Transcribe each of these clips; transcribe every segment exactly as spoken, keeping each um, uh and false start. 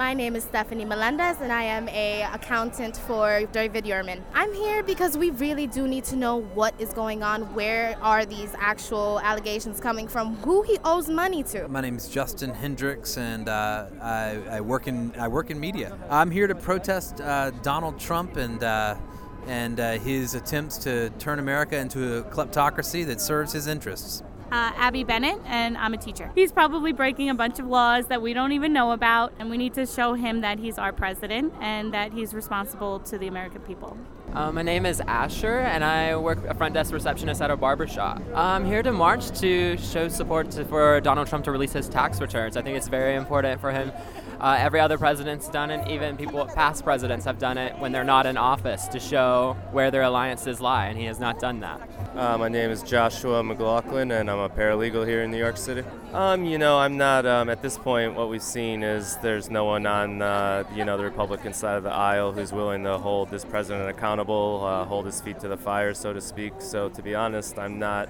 My name is Stephanie Melendez, and I am a accountant for David Yurman. I'm here because we really do need to know what is going on. Where are these actual allegations coming from? Who he owes money to? My name is Justin Hendricks, and uh, I, I work in I work in media. I'm here to protest uh, Donald Trump and uh, and uh, his attempts to turn America into a kleptocracy that serves his interests. Uh, Abby Bennett, and I'm a teacher. He's probably breaking a bunch of laws that we don't even know about, and we need to show him that he's our president and that he's responsible to the American people. Uh, my name is Asher, and I work a front desk receptionist at a barbershop. I'm here to march to show support to, for Donald Trump to release his tax returns. I think it's very important for him. Uh, every other president's done it, even people, past presidents have done it when they're not in office to show where their alliances lie, and he has not done that. Uh, my name is Joshua McLaughlin, and I'm a paralegal here in New York City. Um, you know, I'm not, um, at this point, what we've seen is there's no one on, uh, you know, the Republican side of the aisle who's willing to hold this president accountable, uh, hold his feet to the fire, so to speak. So to be honest, I'm not,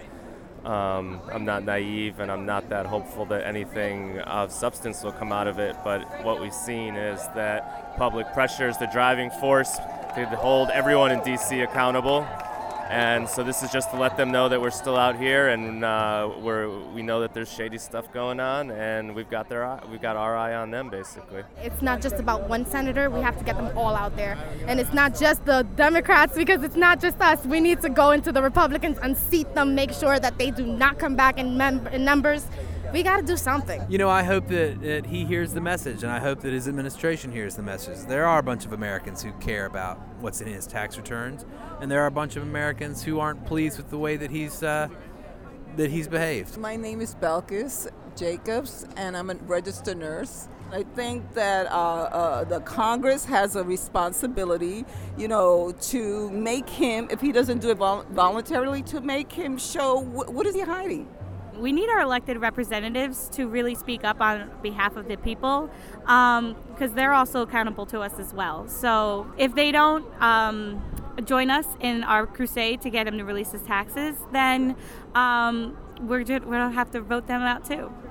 um, I'm not naive, and I'm not that hopeful that anything of substance will come out of it. But what we've seen is that public pressure is the driving force to hold everyone in D C accountable. And so this is just to let them know that we're still out here, and uh, we're we know that there's shady stuff going on, and we've got their eye, we've got our eye on them, basically. It's not just about one senator. We have to get them all out there. And it's not just the Democrats, because it's not just us. We need to go into the Republicans, unseat them, make sure that they do not come back in, mem- in numbers. We got to do something. You know, I hope that, that he hears the message, and I hope that his administration hears the message. There are a bunch of Americans who care about what's in his tax returns, and there are a bunch of Americans who aren't pleased with the way that he's uh, that he's behaved. My name is Belkis Jacobs, and I'm a registered nurse. I think that uh, uh, the Congress has a responsibility, you know, to make him, if he doesn't do it vol- voluntarily, to make him show wh- what is he hiding. We need our elected representatives to really speak up on behalf of the people, um, because they're also accountable to us as well. So if they don't um, join us in our crusade to get him to release his taxes, then um, we're just, we'll have to vote them out too.